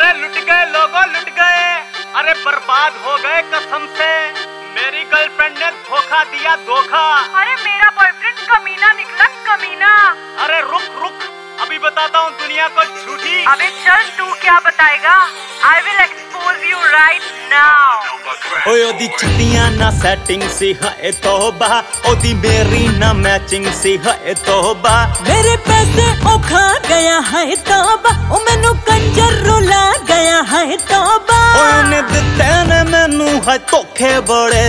लुट गए, अरे बर्बाद हो गए कसम से। मेरी गर्लफ्रेंड ने धोखा दिया, धोखा। अरे मेरा बॉयफ्रेंड कमीना निकला, कमीना। अरे रुक अभी बताता हूँ दुनिया को झूठी। अबे चल, तू क्या बताएगा? I will expose you right now। ओए ओदी छुट्टियां ना सेटिंग सी है तौबा, ओदी मेरी ना मैचिंग सी है तौबा। मेरे पैसे ओ खा गया है तौबा, ओ मैनू कंजर रुला गया है तौबा। ओने दिते ने मैनू है धोखे बड़े।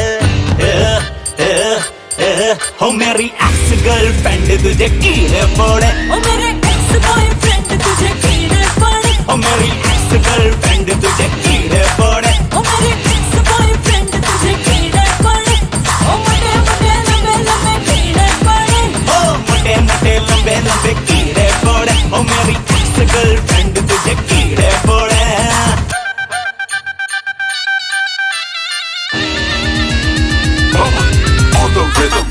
हो मेरी एक्स गर्लफ्रेंड तुझे कीड़े पड़े, ओ मेरे एक्स बॉयफ्रेंड तुझे कीड़े पड़े, ओ मेरी एक्स गर्लफ्रेंड तुझे कीड़े पड़े, ओ मेरे एक्स बॉयफ्रेंड तुझे कीड़े पड़े, ओ मोटे मोटे लंबे लंबे कीड़े पड़े, ओ मोटे मोटे लंबे लंबे कीड़े पड़े, ओ मेरी एक्स गर्लफ्रेंड तुझे कीड़े पड़े। On the rhythm.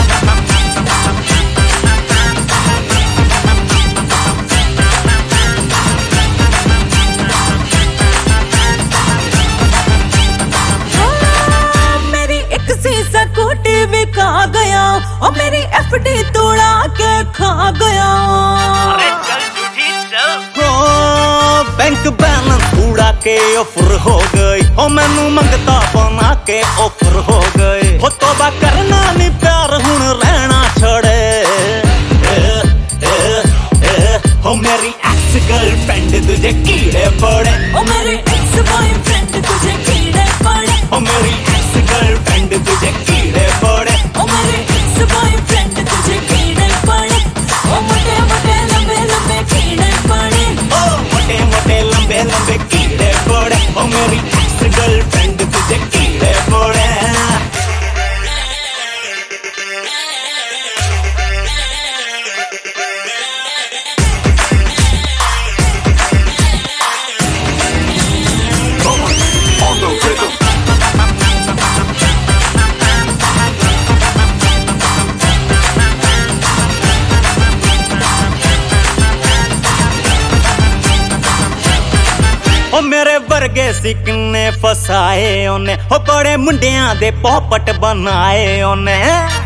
मेरी एक सीसा कोटी भी खा गया, और मेरी एफडी तोड़ा के खा गया। अरे चल झूठी चल। हो बैंक बैलेंस उड़ा के ऑफर हो गई, हो मैनू मंगता बना के ऑफर हो गई। हो तौबा करना नहीं प्यार हुन रहना छड़े। हो मेरी एक्स गर्लफ्रेंड तुझे कीड़े पड़े, ओ मेरे एक्स बॉयफ्रेंड तुझे कीड़े पड़े, हो मेरी एक्स गर्लफ्रेंड तुझे कीड़े पड़े, ओ मेरे एक्स बॉयफ्रेंड तुझे कीड़े पड़े, ओ मोटे मोटे लंबे लंबे कीड़े पड़े, ओ मोटे मोटे लंबे लंबे कीड़े पड़े, ओ मेरी एक्स गर्लफ्रेंड तुझे कीड़े पड़े। On the rhythm. ओ मेरे वर्गे सिकने फसाए ओने, हो बड़े मुंडियां दे पोपट बनाए ओने।